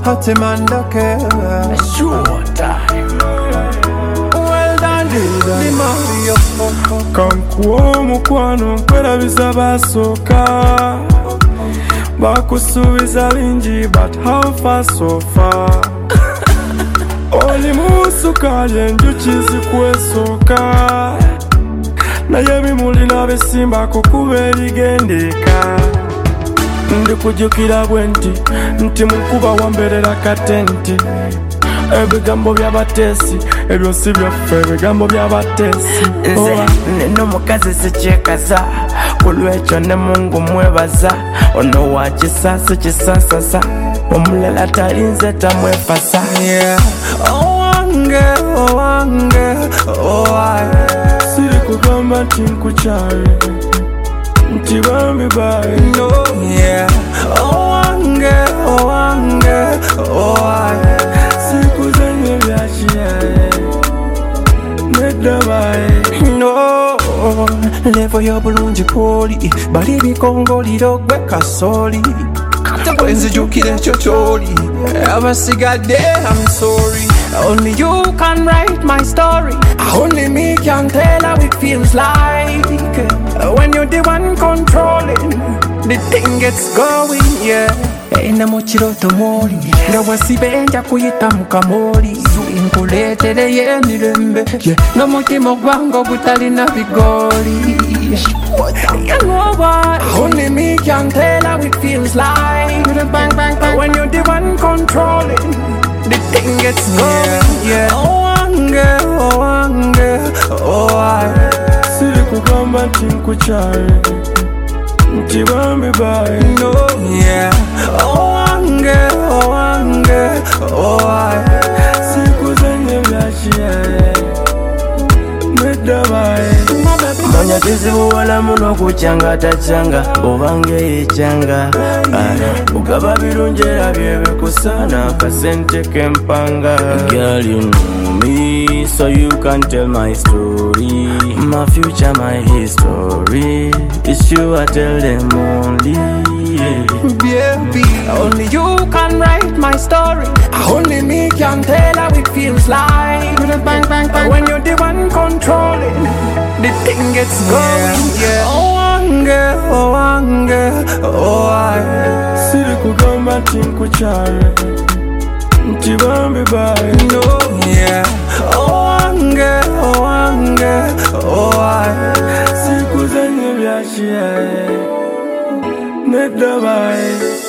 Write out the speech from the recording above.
Hati Mandoke. Showtime. Well done, the Mario. Kankuwa mukwano nkwera bizabasoka bakusubiza bingi but how far so far oli musukali enjuki zikwesoka naye bimuli n'abisimba kukuba erigendeka ndikujjukira bwe nti mukuba wamberera katenti ebigambo by'abateesi ebyo si byaffe ebigambo by'abateesi Nze neno mukazi sikyekaza kulwekyo ne Mungu mwebaza ono wa kisasa kisasasa omulala talinze tamwefasa Owange, siri kugamba nti nkukyaye nti bambi baye no, yeah. Owange, sikuzanye byakiyaye nedda baye no. Levo y'obulungi kwoli bali bikongoliro gwe kasooli bwenzijukira ekyo kyoli abasigadde I'm sorry. Only you can write my story. Only me can tell how it feels like when you're the one controlling the thing gets going, yeah. Ena mukiroto moli nga wasibenja kuyita mukamoli nkuleetereye emirembe n'omutima ogwange ogutalina bigoli. You know what? Only me can tell how it feels like when you're the one controlling the thing gets going, yeah. siri kugamba nti nkukyaye nti bambi baye no, yeah. sikuzanye byakiyaye nedda baye manya kizibuwala muno kukyanga takyanga obanga yekyanga ugaba birungi era byebikusaana akasente kempanga. Girl, you know me, so you can tell my story, my future, my history. It's you I tell them only, yeah. Baby, only you can write my story. Only me can tell how it feels like when you're the one controlling the thing gets going, yeah. siri kugamba nti nkukyaye nti bambi baye no, yeah. sikuzanye byakiyaye nedda baye